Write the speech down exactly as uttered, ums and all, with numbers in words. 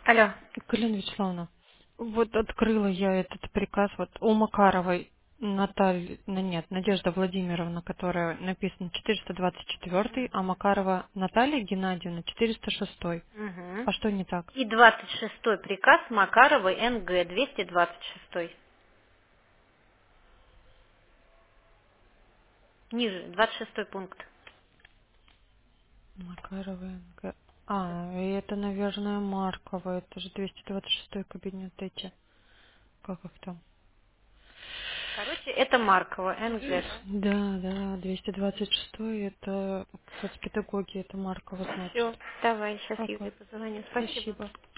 Алло. Галина Вячеславовна, вот открыла я этот приказ вот у Макаровой Натальи, ну нет, Надежда Владимировна, которая написана четыреста двадцать четыре, а Макарова Наталья Геннадьевна четыреста шесть. Угу. А что не так? И двадцать шестой приказ Макаровой эн гэ, двести двадцать шестой. Ниже, двадцать шестой пункт. Макарова Н Г. А, и это, наверное, Маркова, это же двести двадцать шесть кабинет эти. Как их там? Короче, это Маркова, эн гэ. Да, да, двести двадцать шесть это соцпедагоги, это Маркова, значит. Все, давай, сейчас Ага, Юле позвоню. Спасибо. спасибо.